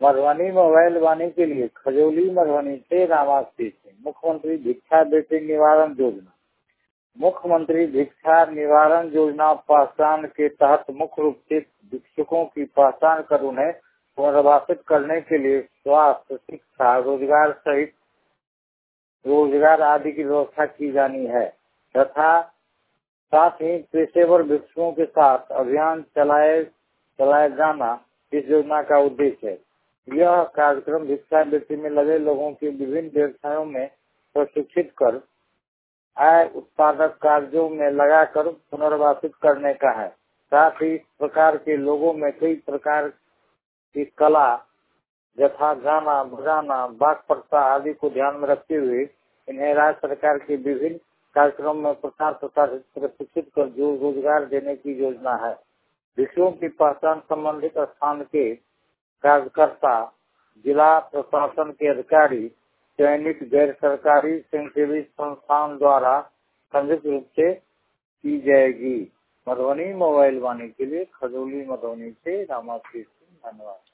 Madhubani mobile वाणी के लिए खजौली मधुबनी से रामाश्री सिंह। मुख्यमंत्री भिक्षा वृत्ति निवारण योजना। मुख्यमंत्री भिक्षा निवारण योजना पहचान के तहत मुख्य रूप से भिक्षुकों की पहचान कर उन्हें पुनर्वासित करने के लिए स्वास्थ्य, शिक्षा, रोजगार सहित रोजगार आदि की व्यवस्था की जानी है तथा साथ ही पेशेवर भिक्षुकों के साथ अभियान चलाया जाना इस योजना का उद्देश्य है। यह कार्यक्रम भिक्षा वृत्ति में लगे लोगों के विभिन्न व्यवसायों में प्रशिक्षित कर आय उत्पादक कार्यों में लगाकर पुनर्वासित करने का है। साथ ही इस प्रकार के लोगों में कई प्रकार की कला यथा गाना, बजाना, वाक प्रथा आदि को ध्यान में रखते हुए इन्हें राज्य सरकार के विभिन्न कार्यक्रमों में प्रचार प्रशिक्षित कर जो रोजगार देने की योजना है। भिक्षुओं की पहचान संबंधित स्थान के कार्यकर्ता, जिला प्रशासन के अधिकारी, चयनित गैर सरकारी स्वयंसेवी संस्थान द्वारा संयुक्त रूप से की जाएगी। मधुबनी मोबाइल वाणी के लिए खजौली मधुबनी से रामाश्री सिंह। धन्यवाद।